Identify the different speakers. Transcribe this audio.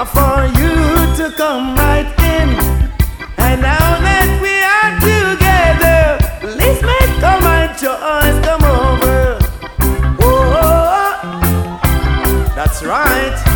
Speaker 1: for you to come right in. And now that we are together, let's make my joys come over. Oh, that's right.